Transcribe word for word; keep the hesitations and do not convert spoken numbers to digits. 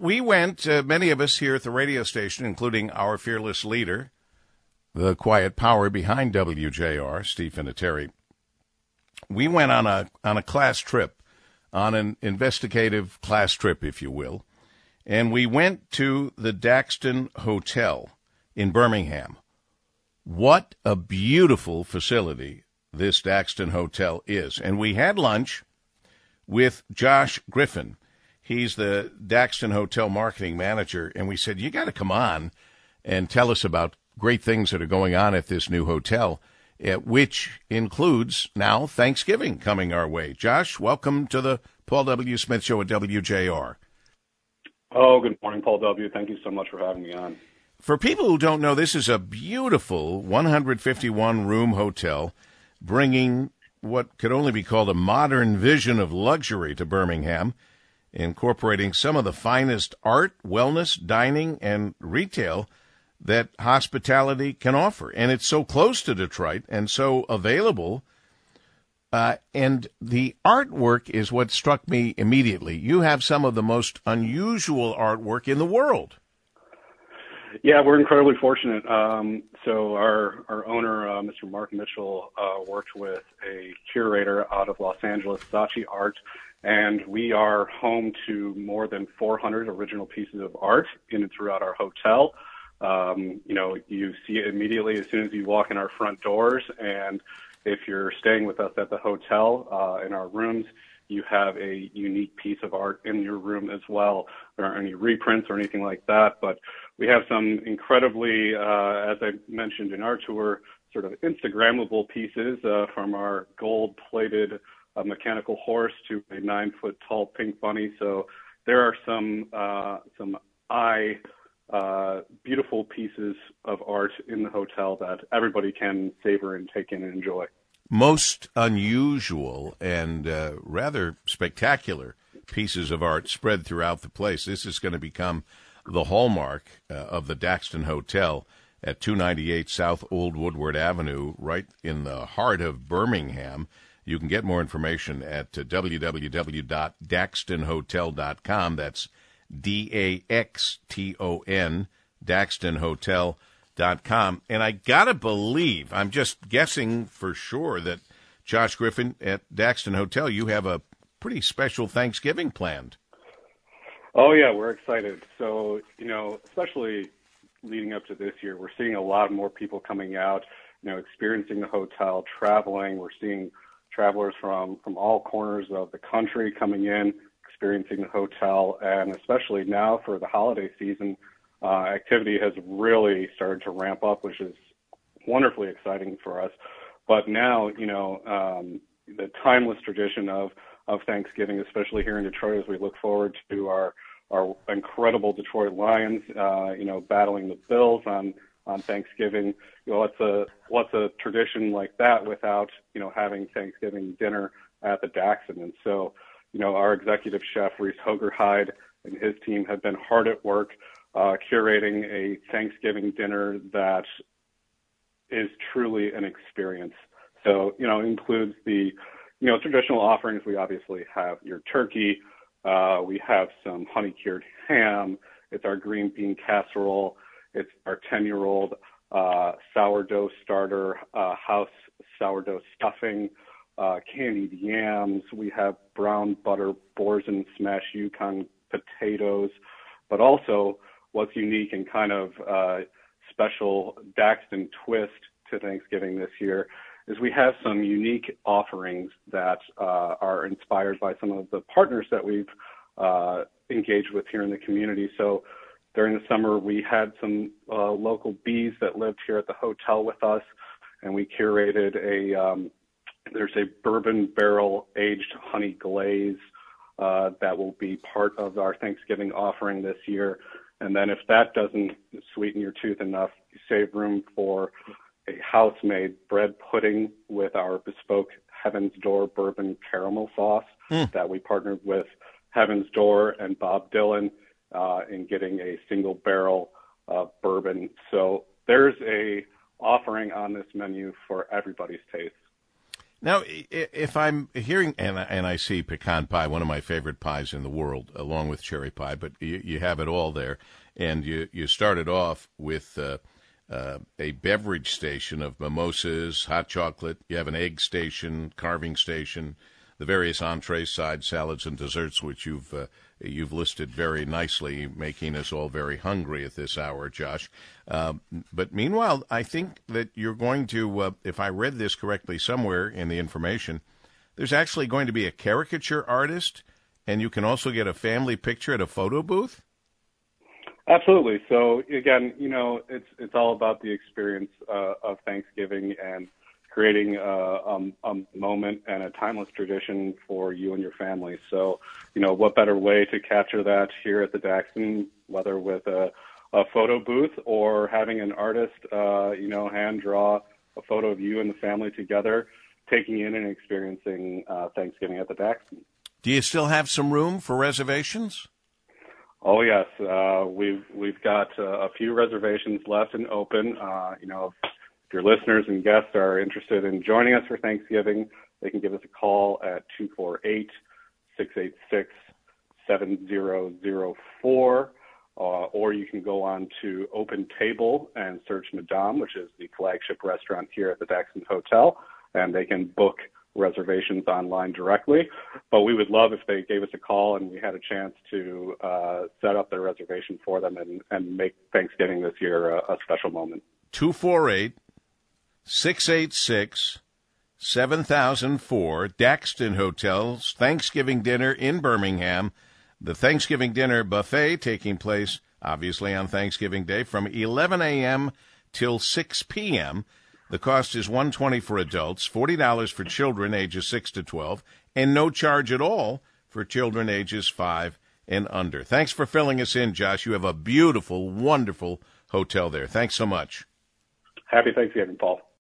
we went, uh, many of us here at the radio station, including our fearless leader, the quiet power behind W J R, Steve Vinatieri, we went on a on a class trip, on an investigative class trip, if you will, and we went to the Daxton Hotel in Birmingham. What a beautiful facility this Daxton Hotel is. And we had lunch with Josh Griffin. He's the Daxton Hotel marketing manager, and we said, you got to come on and tell us about great things that are going on at this new hotel, uh, which includes now Thanksgiving coming our way. Josh, welcome to the Paul W. Smith Show at W J R. Oh, good morning, Paul W. Thank you so much for having me on. For people who don't know, this is a beautiful one hundred fifty-one room hotel, bringing what could only be called a modern vision of luxury to Birmingham, incorporating some of the finest art, wellness, dining, and retail that hospitality can offer. And it's so close to Detroit and so available. Uh, and the artwork is what struck me immediately. You have some of the most unusual artwork in the world. Yeah, we're incredibly fortunate. Um, so our our owner, uh, Mister Mark Mitchell, uh, worked with a curator out of Los Angeles, Saatchi Art, and we are home to more than four hundred original pieces of art in and throughout our hotel. Um, you know, you see it immediately as soon as you walk in our front doors, and if you're staying with us at the hotel uh, in our rooms, you have a unique piece of art in your room as well. There aren't any reprints or anything like that, but we have some incredibly, uh, as I mentioned in our tour, sort of Instagrammable pieces uh, from our gold-plated uh, mechanical horse to a nine-foot-tall pink bunny. So there are some uh, some eye uh, beautiful pieces of art in the hotel that everybody can savor and take in and enjoy. Most unusual and uh, rather spectacular pieces of art spread throughout the place. This is going to become the hallmark uh, of the Daxton Hotel at two ninety-eight South Old Woodward Avenue, right in the heart of Birmingham. You can get more information at uh, w w w dot daxton hotel dot com. That's D A X T O N, daxton hotel dot com. And I got to believe, I'm just guessing for sure, that Josh Griffin at Daxton Hotel, you have a pretty special Thanksgiving planned. Oh, yeah, we're excited. So, you know, especially leading up to this year, we're seeing a lot more people coming out, you know, experiencing the hotel, traveling. We're seeing travelers from, from all corners of the country coming in, experiencing the hotel, and especially now for the holiday season, uh, activity has really started to ramp up, which is wonderfully exciting for us. But now, you know, um, the timeless tradition of of Thanksgiving, especially here in Detroit, as we look forward to our our incredible Detroit Lions, uh, you know, battling the Bills on on Thanksgiving. You know, what's a what's a tradition like that without, you know, having Thanksgiving dinner at the Daxton? And so, you know, our executive chef Reese Hogerhide and his team have been hard at work uh, curating a Thanksgiving dinner that is truly an experience. So, you know, it includes the You know, traditional offerings. We obviously have your turkey. Uh, we have some honey-cured ham. It's our green bean casserole. It's our ten-year-old uh, sourdough starter, uh, house sourdough stuffing, uh, candied yams. We have brown butter boars and smashed Yukon potatoes. But also, what's unique and kind of uh, special Daxton twist to Thanksgiving this year is we have some unique offerings that uh, are inspired by some of the partners that we've uh, engaged with here in the community. So during the summer, we had some uh, local bees that lived here at the hotel with us, and we curated a, um, there's a bourbon barrel aged honey glaze uh, that will be part of our Thanksgiving offering this year. And then if that doesn't sweeten your tooth enough, you save room for a house-made bread pudding with our bespoke Heaven's Door bourbon caramel sauce mm. that we partnered with Heaven's Door and Bob Dylan uh, in getting a single barrel of bourbon. So there's a offering on this menu for everybody's taste. Now, if I'm hearing, and I, and I see pecan pie, one of my favorite pies in the world, along with cherry pie, but you, you have it all there. And you, you started off with uh, uh, a beverage station of mimosas, hot chocolate. You have an egg station, carving station, the various entrees, sides, salads, and desserts, which you've uh, you've listed very nicely, making us all very hungry at this hour, Josh. Uh, but meanwhile, I think that you're going to, uh, if I read this correctly somewhere in the information, there's actually going to be a caricature artist, and you can also get a family picture at a photo booth? Absolutely. So again, you know, it's it's all about the experience uh, of Thanksgiving and creating a, a, a moment and a timeless tradition for you and your family. So, you know, what better way to capture that here at the Daxton, whether with a, a photo booth or having an artist, uh, you know, hand draw a photo of you and the family together, taking in and experiencing uh, Thanksgiving at the Daxton. Do you still have some room for reservations? Oh yes, uh, we've we've got uh, a few reservations left and open. Uh, you know, if your listeners and guests are interested in joining us for Thanksgiving, they can give us a call at two four eight, six eight six, seven zero zero four, uh, or you can go on to Open Table and search Madame, which is the flagship restaurant here at the Daxton Hotel, and they can book reservations online directly. But we would love if they gave us a call and we had a chance to uh, set up their reservation for them and, and make Thanksgiving this year a, a special moment. two four eight, six eight six, seven thousand four, Daxton Hotels, Thanksgiving dinner in Birmingham. The Thanksgiving dinner buffet taking place, obviously, on Thanksgiving Day from eleven a.m. till six p.m., The cost is one hundred twenty dollars for adults, forty dollars for children ages six to twelve, and no charge at all for children ages five and under. Thanks for filling us in, Josh. You have a beautiful, wonderful hotel there. Thanks so much. Happy Thanksgiving, Paul.